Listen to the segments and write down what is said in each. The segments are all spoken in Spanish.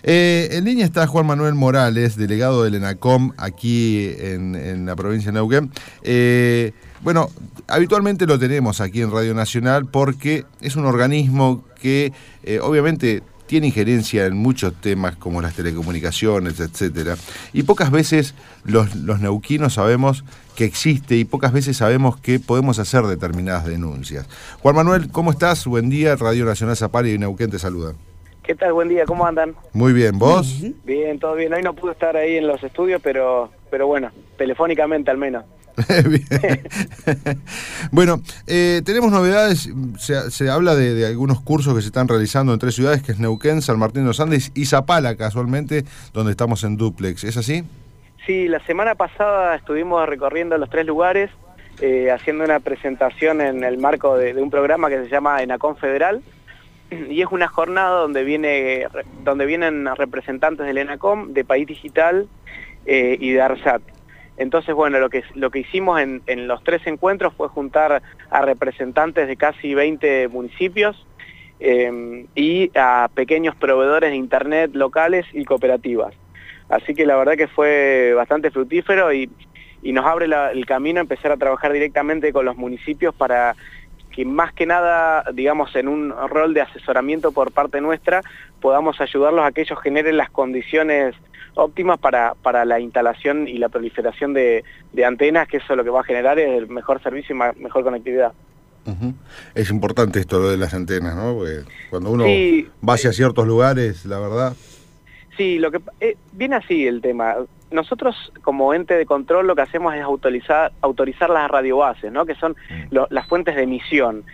En línea está Juan Manuel Morales, delegado del ENACOM aquí en la provincia de Neuquén. Bueno, habitualmente lo tenemos aquí en Radio Nacional porque es un organismo que obviamente tiene injerencia en muchos temas como las telecomunicaciones, etcétera. Y pocas veces los neuquinos sabemos que existe y pocas veces sabemos que podemos hacer determinadas denuncias. Juan Manuel, ¿cómo estás? Buen día, Radio Nacional Zapala y Neuquén te saluda. ¿Qué tal? Buen día, ¿cómo andan? Muy bien, ¿vos? Bien, todo bien. Hoy no pude estar ahí en los estudios, pero bueno, telefónicamente al menos. Bien. Bueno, tenemos novedades, se habla de algunos cursos que se están realizando en 3 ciudades, que es Neuquén, San Martín de los Andes y Zapala, casualmente, donde estamos en dúplex. ¿Es así? Sí, la semana pasada estuvimos recorriendo los 3 lugares, haciendo una presentación en el marco de un programa que se llama ENACOM Federal, y es una jornada donde vienen representantes del ENACOM, de País Digital y de ARSAT. Entonces, bueno, lo que hicimos en los 3 encuentros fue juntar a representantes de casi 20 municipios y a pequeños proveedores de internet locales y cooperativas. Así que la verdad que fue bastante fructífero y nos abre el camino a empezar a trabajar directamente con los municipios para que más que nada, digamos, en un rol de asesoramiento por parte nuestra, podamos ayudarlos a que ellos generen las condiciones óptimas para la instalación y la proliferación de antenas, que eso lo que va a generar es el mejor servicio y mejor conectividad. Uh-huh. Es importante esto lo de las antenas, ¿no? Porque cuando uno sí, va hacia ciertos lugares, la verdad... Sí, viene así el tema. Nosotros como ente de control lo que hacemos es autorizar las radiobases, ¿no? Que son las fuentes de emisión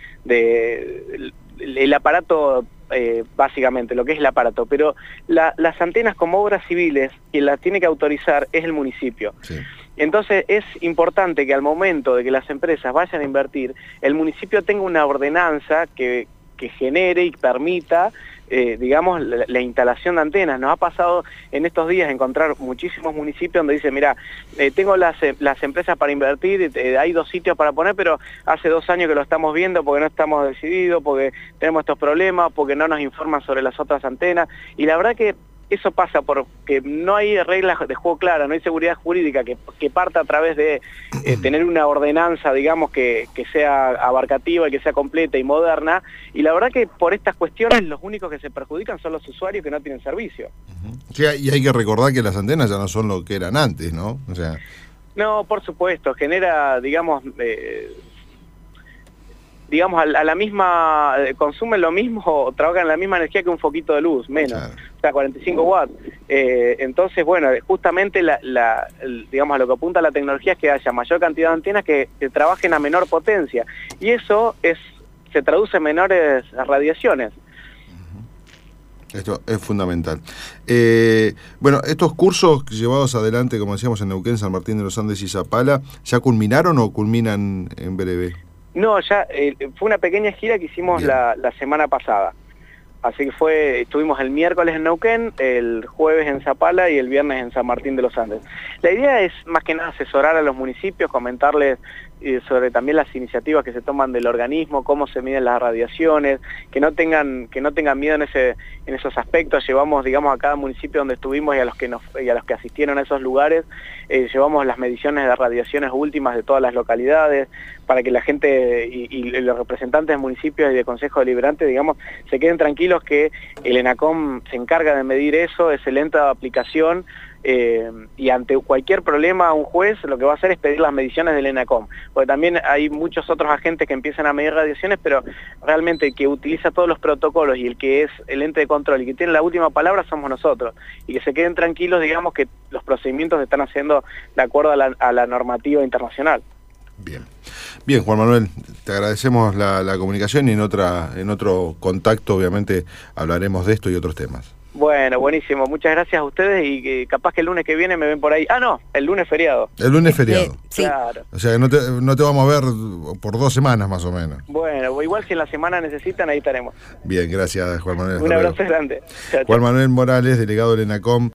el aparato, básicamente, lo que es el aparato. Pero las antenas como obras civiles, quien las tiene que autorizar es el municipio. Sí. Entonces es importante que al momento de que las empresas vayan a invertir, el municipio tenga una ordenanza que genere y permita digamos, la instalación de antenas. Nos ha pasado en estos días encontrar muchísimos municipios donde dicen, mira, tengo las empresas para invertir, hay 2 sitios para poner, pero hace 2 años que lo estamos viendo porque no estamos decididos, porque tenemos estos problemas, porque no nos informan sobre las otras antenas, y la verdad que eso pasa porque no hay reglas de juego claras, no hay seguridad jurídica que parta a través de tener una ordenanza, digamos, que sea abarcativa y que sea completa y moderna, y la verdad que por estas cuestiones los únicos que se perjudican son los usuarios que no tienen servicio. Uh-huh. Sí, y hay que recordar que las antenas ya no son lo que eran antes, ¿no? O sea... No, por supuesto, genera, digamos, a la misma, consumen lo mismo o trabajan la misma energía que un foquito de luz, menos, claro. O sea, 45 watts. Entonces, bueno, justamente digamos, a lo que apunta la tecnología es que haya mayor cantidad de antenas que trabajen a menor potencia, y eso se traduce en menores radiaciones. Esto es fundamental. Bueno, estos cursos llevados adelante, como decíamos, en Neuquén, San Martín de los Andes y Zapala, ¿ya culminaron o culminan en breve? No, ya fue una pequeña gira que hicimos la semana pasada. Así que estuvimos el miércoles en Neuquén, el jueves en Zapala y el viernes en San Martín de los Andes. La idea es más que nada asesorar a los municipios, comentarles sobre también las iniciativas que se toman del organismo, cómo se miden las radiaciones, que no tengan miedo en esos aspectos. Llevamos, digamos, a cada municipio donde estuvimos y a los que asistieron a esos lugares, llevamos las mediciones de radiaciones últimas de todas las localidades, para que la gente y los representantes de municipios y de consejos deliberantes, digamos, se queden tranquilos que el ENACOM se encarga de medir eso, es el ente de aplicación, y ante cualquier problema un juez lo que va a hacer es pedir las mediciones del ENACOM, porque también hay muchos otros agentes que empiezan a medir radiaciones, pero realmente el que utiliza todos los protocolos y el que es el ente de control y que tiene la última palabra somos nosotros, y que se queden tranquilos, digamos, que los procedimientos se están haciendo de acuerdo a la normativa internacional. Bien, Juan Manuel, te agradecemos la comunicación, y en otro contacto obviamente hablaremos de esto y otros temas. Bueno, buenísimo, muchas gracias a ustedes, y capaz que el lunes que viene me ven por ahí. Ah, no, el lunes feriado. El lunes feriado. Sí. Claro. O sea que no te vamos a ver por 2 semanas más o menos. Bueno, igual si en la semana necesitan, ahí estaremos. Bien, gracias, Juan Manuel. Un abrazo grande. Chao, Juan Manuel Morales, delegado del ENACOM.